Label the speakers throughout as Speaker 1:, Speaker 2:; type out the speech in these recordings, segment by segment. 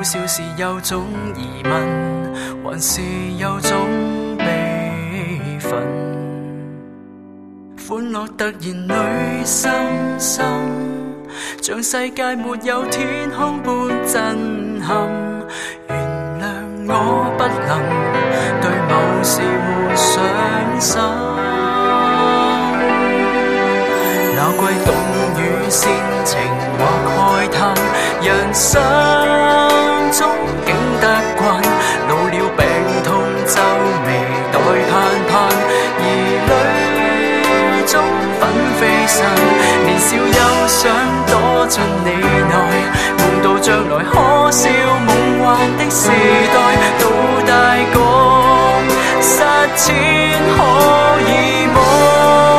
Speaker 1: 苦笑是有種疑問，還是有種悲憤？歡樂突然裏深深，像世界沒有天空般震撼。原諒我不能對某事沒上心。那季凍雨煽情或慨嘆，人生終竟得慣，老了病痛皺眉待盼盼，兒女中紛飛散，年少又想躲進你內，夢到將來可笑夢幻的時代，到大個實踐可以麼？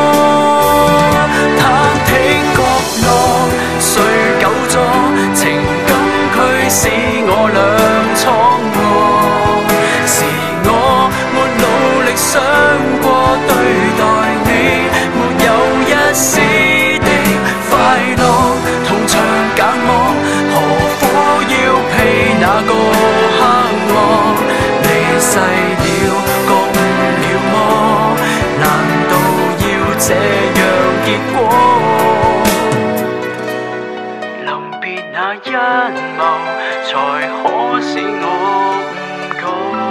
Speaker 1: 情感驅使我倆闖禍，是我沒努力想過對待你，沒有一絲的快樂，同場隔膜，何苦要披那個黑幕？離世了，覺悟了麼？難道要這樣結果？那一眸才可使我誤覺。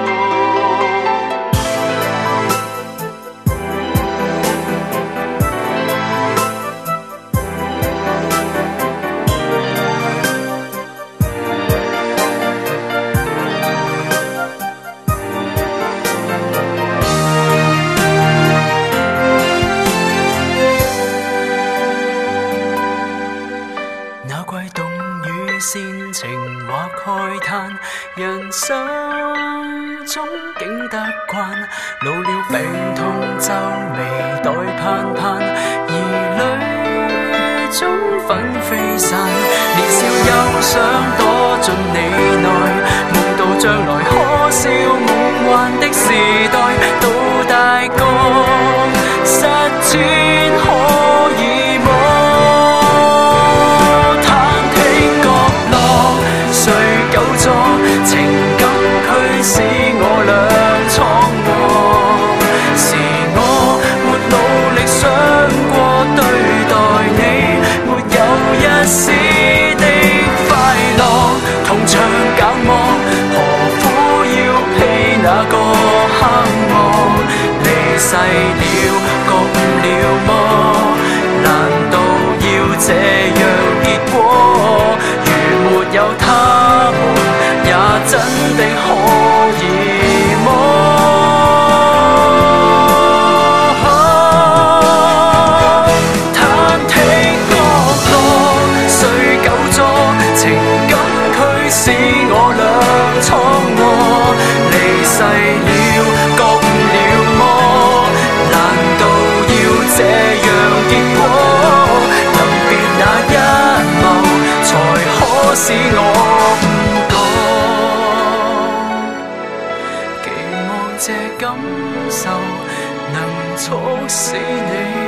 Speaker 1: 那季凍雨煽情或慨嘆，人生終竟得慣，老了病痛皺眉待盼盼，兒女中紛飛散，年少又想躲進你內，夢到將來可笑夢幻的時代，到大個實踐可以麼？情感驅使我倆闖禍，是我沒努力想過對待你，沒有一絲的快樂，同場隔膜，何苦要披那個黑幕？離世了，覺悟了麼？難道要這樣結果？如沒有他們，也真的可以麼？忐忑角落，睡久咗，情感驅使我倆闖禍，離世了，覺悟了麼？難道要這樣結果？臨別那一眸，才可使我這感受能促使你